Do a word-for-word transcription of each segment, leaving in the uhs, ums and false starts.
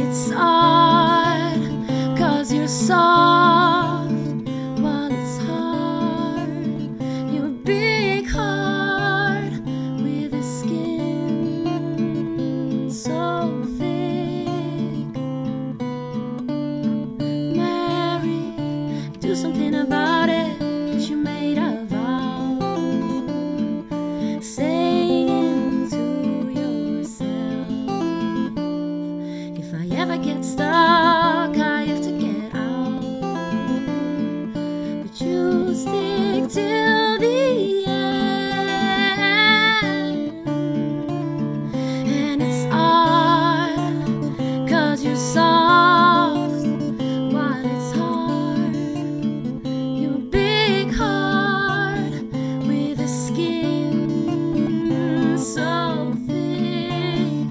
it's odd, 'cause you're soft while it's hard. You're a big heart with a skin so thick. Mary, do something about it, 'cause you made a vow, saying to yourself, if I ever get stuck, I have to get out. But you stick till the end. And it's odd, 'cause you're soft while it's hard. You're a big heart with a skin so thick.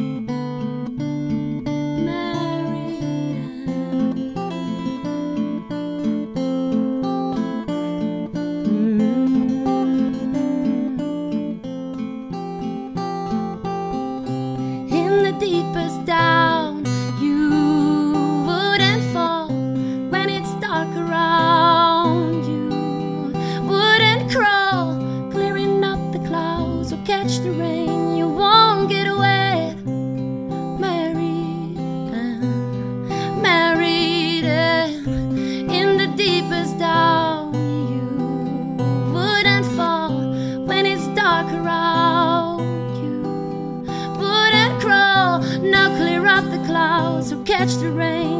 In the deepest down, you wouldn't fall. When it's dark around, you wouldn't crawl. Clearing up the clouds or catch the rain, you won't get wet. Married and married and in the deepest down, you wouldn't fall. When it's dark around, you wouldn't crawl. Now clear up the clouds or catch the rain.